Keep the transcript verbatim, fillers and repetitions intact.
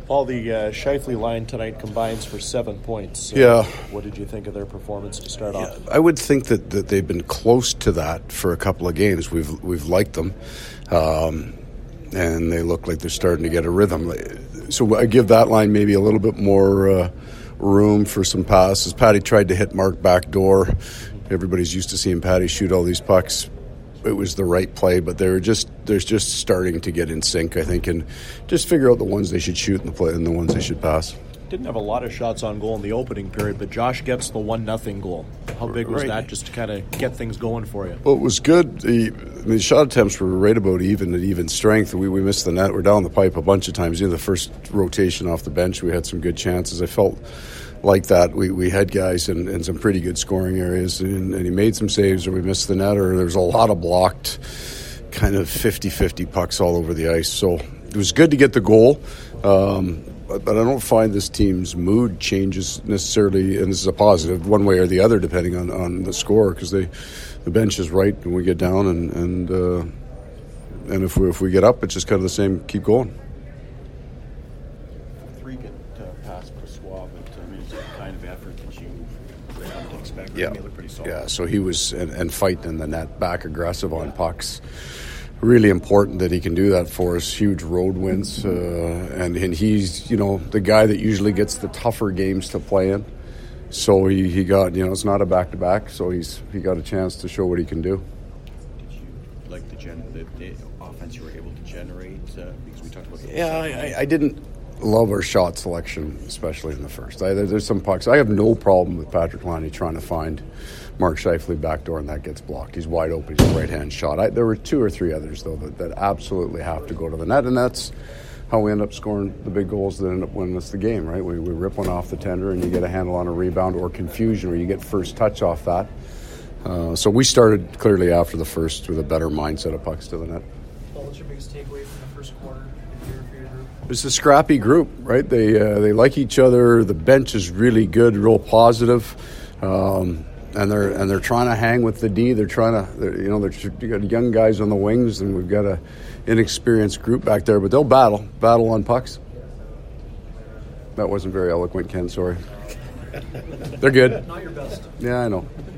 Paul, the uh, Scheifele line tonight combines for seven points. Uh, yeah. What did you think of their performance to start yeah, off? I would think that, that they've been close to that for a couple of games. We've we've liked them, um, and they look like they're starting to get a rhythm. So I give that line maybe a little bit more uh, room for some passes. Patty tried to hit Mark back door. Everybody's used to seeing Patty shoot all these pucks. It was the right play, but they're just they're just starting to get in sync, I think, and just figure out the ones they should shoot and the play and the ones they should pass. Didn't have a lot of shots on goal in the opening period, but Josh gets the one nothing goal. How big was right. that, just to kind of get things going for you? Well, it was good. The, I mean, shot attempts were right about even at even strength. We we missed the net. We're down the pipe a bunch of times. You know, the first rotation off the bench, we had some good chances. I felt like that. We we had guys in, in some pretty good scoring areas, and, and he made some saves, or we missed the net, or there was a lot of blocked kind of fifty-fifty pucks all over the ice. So it was good to get the goal, um, but, but I don't find this team's mood changes necessarily, and this is a positive, one way or the other, depending on, on the score, because they the bench is right when we get down, and and uh, and if we if we get up, it's just kind of the same, keep going. Three get uh, past Passois, but I mean, it's the kind of effort that you come to expect. Yeah, I mean, they look pretty solid. yeah. So he was and, and fighting in the net, back aggressive on pucks. Really important that he can do that for us. Huge road wins, uh, and and he's you know the guy that usually gets the tougher games to play in. So he, he got you know it's not a back to back, so he's he got a chance to show what he can do. Did you like the, gen- the, the offense you were able to generate? Uh, because we talked about the Yeah, I, I didn't love our shot selection, especially in the first. I, there's some pucks. I have no problem with Patrick Laine trying to find Mark Scheifele backdoor, and that gets blocked. He's wide open. He's a right-hand shot. I, there were two or three others, though, that, that absolutely have to go to the net, and that's how we end up scoring the big goals that end up winning us the game, right? We, we rip one off the tender, and you get a handle on a rebound or confusion, or you get first touch off that. Uh, so we started clearly after the first with a better mindset of pucks to the net. Well, what's your biggest takeaway from the first quarter for your, for your group? It's a scrappy group, right? They uh, they like each other. The bench is really good, real positive, um, and they're and they're trying to hang with the D. They're trying to, they're, you know, they're you got young guys on the wings, and we've got a inexperienced group back there, but they'll battle, battle on pucks. That wasn't very eloquent, Ken. Sorry. They're good. Not your best. Yeah, I know.